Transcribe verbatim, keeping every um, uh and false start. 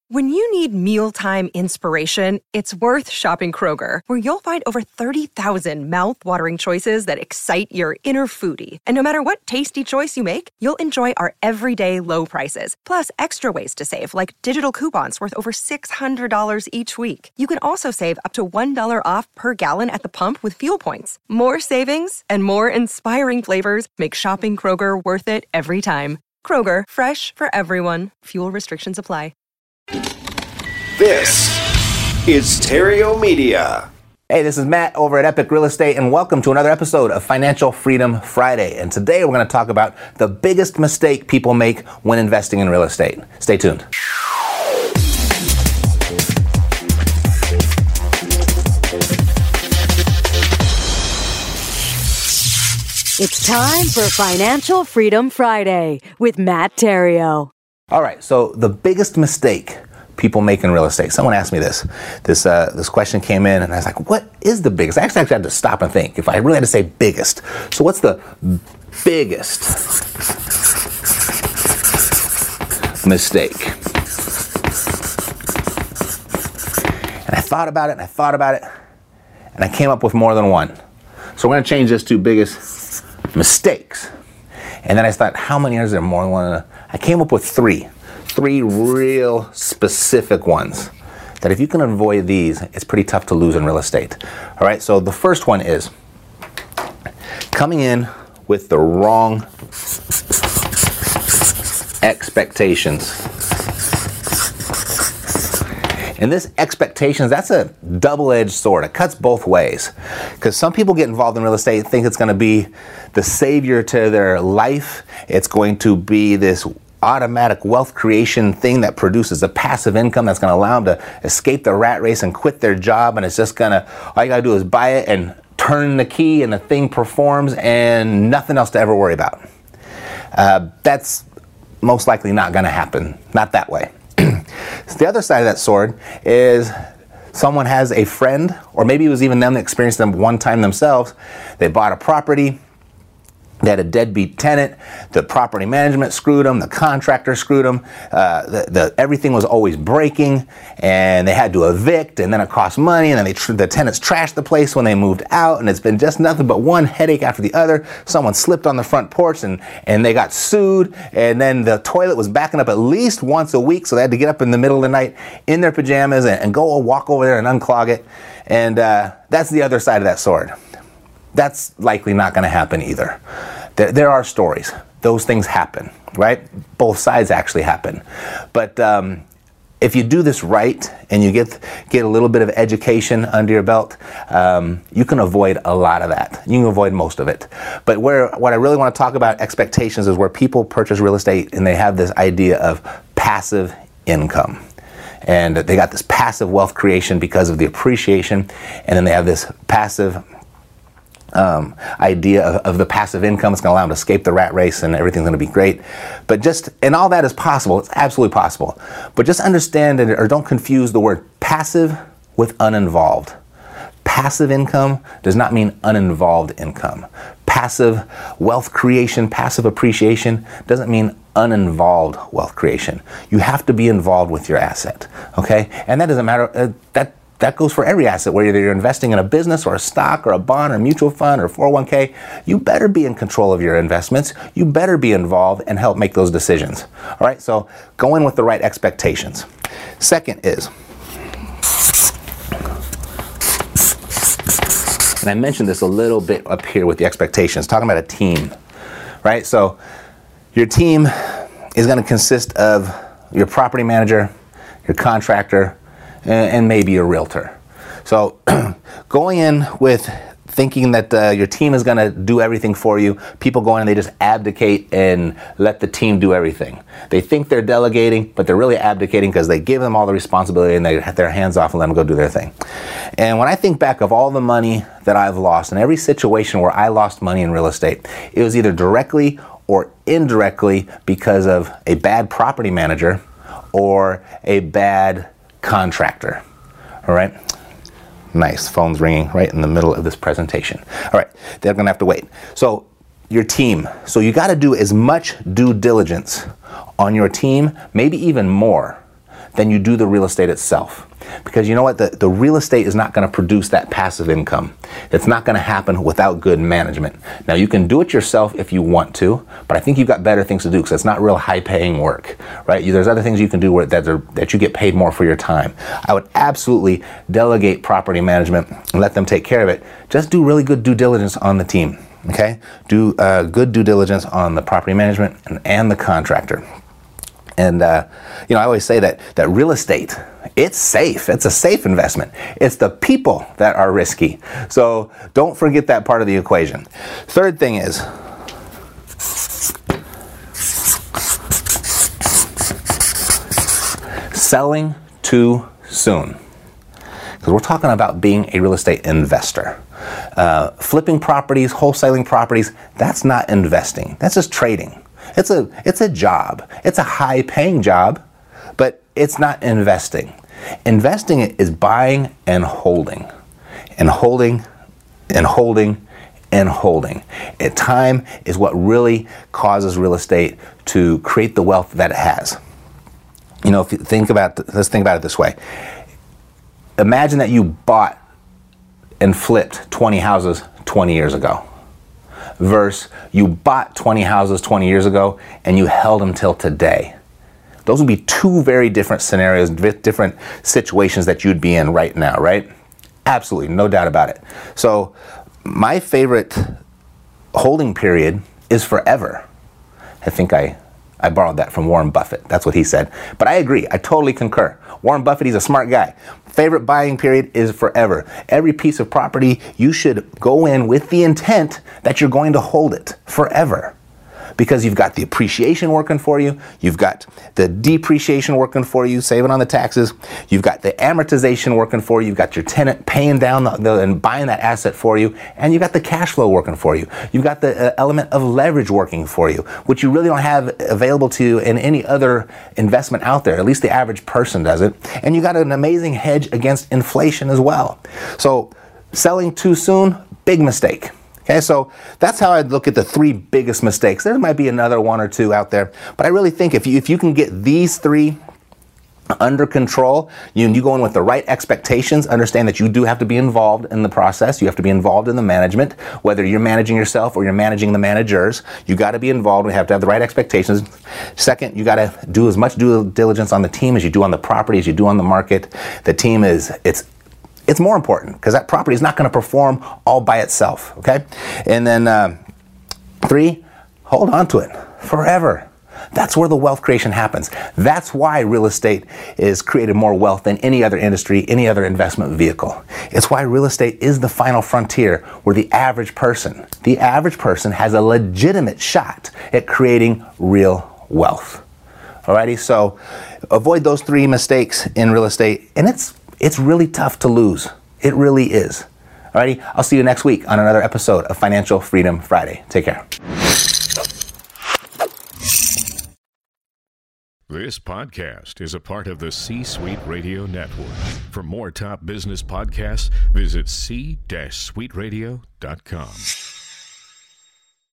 When you need mealtime inspiration, it's worth shopping Kroger, where you'll find over thirty thousand mouth-watering choices that excite your inner foodie. And no matter what tasty choice you make, you'll enjoy our everyday low prices, plus extra ways to save, like digital coupons worth over six hundred dollars each week. You can also save up to one dollar off per gallon at the pump with fuel points. More savings and more inspiring flavors make shopping Kroger worth it every time. Kroger, fresh for everyone. Fuel restrictions apply. This is Terrio Media. Hey, this is Matt over at Epic Real Estate, and welcome to another episode of Financial Freedom Friday. And today we're going to talk about the biggest mistake people make when investing in real estate. Stay tuned. It's time for Financial Freedom Friday with Matt Terrio. All right, so the biggest mistake people make in real estate. Someone asked me this. This uh, this question came in, and I was like, what is the biggest? I actually, actually had to stop and think if I really had to say biggest. So what's the biggest mistake? And I thought about it, and I thought about it, and I came up with more than one. So we're going to change this to biggest mistakes. And then I thought, how many is there more than one? I came up with three. Three real specific ones that if you can avoid these, it's pretty tough to lose in real estate. All right, so the first one is coming in with the wrong expectations. And this expectations, that's a double-edged sword. It cuts both ways. Because some people get involved in real estate and think it's going to be the savior to their life. It's going to be this automatic wealth creation thing that produces a passive income that's going to allow them to escape the rat race and quit their job. And it's just going to, all you got to do is buy it and turn the key and the thing performs and nothing else to ever worry about. Uh, that's most likely not going to happen. Not that way. So the other side of that sword is someone has a friend, or maybe it was even them that experienced them one time themselves. They bought a property. They had a deadbeat tenant. The property management screwed them. The contractor screwed them. Uh, the, the, everything was always breaking, and they had to evict, and then it cost money, and then they tr- the tenants trashed the place when they moved out, and it's been just nothing but one headache after the other. Someone slipped on the front porch, and, and they got sued, and then the toilet was backing up at least once a week, so they had to get up in the middle of the night in their pajamas and, and go walk over there and unclog it. And uh, that's the other side of that sword. That's likely not going to happen either. There, there are stories. Those things happen, right? Both sides actually happen. But um, if you do this right and you get get a little bit of education under your belt, um, you can avoid a lot of that. You can avoid most of it. But where what I really want to talk about expectations is where people purchase real estate and they have this idea of passive income. And they got this passive wealth creation because of the appreciation, and then they have this passive Um, idea of, of the passive income. It's going to allow them to escape the rat race and everything's going to be great. But just, and all that is possible. It's absolutely possible. But just understand and, or don't confuse the word passive with uninvolved. Passive income does not mean uninvolved income. Passive wealth creation, passive appreciation doesn't mean uninvolved wealth creation. You have to be involved with your asset. Okay? And that doesn't matter. Uh, that That goes for every asset, whether you're investing in a business or a stock or a bond or a mutual fund or four oh one k. You better be in control of your investments. You better be involved and help make those decisions. All right, so go in with the right expectations. Second is, and I mentioned this a little bit up here with the expectations, talking about a team, right? So your team is going to consist of your property manager, your contractor, and maybe a realtor. So going in with thinking that uh, your team is going to do everything for you, people go in and they just abdicate and let the team do everything. They think they're delegating, but they're really abdicating because they give them all the responsibility and they have their hands off and let them go do their thing. And when I think back of all the money that I've lost, in every situation where I lost money in real estate, it was either directly or indirectly because of a bad property manager or a bad contractor. All right. Nice. Phone's ringing right in the middle of this presentation. All right. They're going to have to wait. So your team. So you got to do as much due diligence on your team, maybe even more, than you do the real estate itself. Because you know what? The, the real estate is not going to produce that passive income. It's not going to happen without good management. Now, you can do it yourself if you want to, but I think you've got better things to do because it's not real high-paying work, right? You, there's other things you can do where, that, are, that you get paid more for your time. I would absolutely delegate property management and let them take care of it. Just do really good due diligence on the team, okay? Do uh, good due diligence on the property management and, and the contractor. And, uh, you know, I always say that, that real estate, it's safe. It's a safe investment. It's the people that are risky. So don't forget that part of the equation. Third thing is, selling too soon. Because we're talking about being a real estate investor. Uh, flipping properties, wholesaling properties, that's not investing. That's just trading. It's a it's a job. It's a high-paying job, but it's not investing. Investing is buying and holding, and holding, and holding, and holding. And time is what really causes real estate to create the wealth that it has. You know, if you think about, let's think about it this way. Imagine that you bought and flipped twenty houses twenty years ago. Versus you bought twenty houses twenty years ago and you held them till today. Those would be two very different scenarios, different situations that you'd be in right now, right? Absolutely, no doubt about it. So my favorite holding period is forever. I think I, I borrowed that from Warren Buffett. That's what he said. But I agree. I totally concur. Warren Buffett, he's a smart guy. Favorite buying period is forever. Every piece of property, you should go in with the intent that you're going to hold it forever. Because you've got the appreciation working for you, you've got the depreciation working for you, saving on the taxes, you've got the amortization working for you, you've got your tenant paying down the, the, and buying that asset for you, and you've got the cash flow working for you. You've got the uh, element of leverage working for you, which you really don't have available to you in any other investment out there. At least the average person doesn't. And you got an amazing hedge against inflation as well. So selling too soon, big mistake. Okay, so that's how I'd look at the three biggest mistakes. There might be another one or two out there, but I really think if you if you can get these three under control, you, you go in with the right expectations, understand that you do have to be involved in the process, you have to be involved in the management, whether you're managing yourself or you're managing the managers, you got to be involved, we have to have the right expectations. Second, you got to do as much due diligence on the team as you do on the property, as you do on the market. The team is, it's It's more important because that property is not going to perform all by itself, okay? And then uh, three, hold on to it forever. That's where the wealth creation happens. That's why real estate is created more wealth than any other industry, any other investment vehicle. It's why real estate is the final frontier where the average person, the average person has a legitimate shot at creating real wealth. Alrighty, so avoid those three mistakes in real estate, and it's It's really tough to lose. It really is. Alrighty, I'll see you next week on another episode of Financial Freedom Friday. Take care. This podcast is a part of the C-Suite Radio Network. For more top business podcasts, visit c suite radio dot com.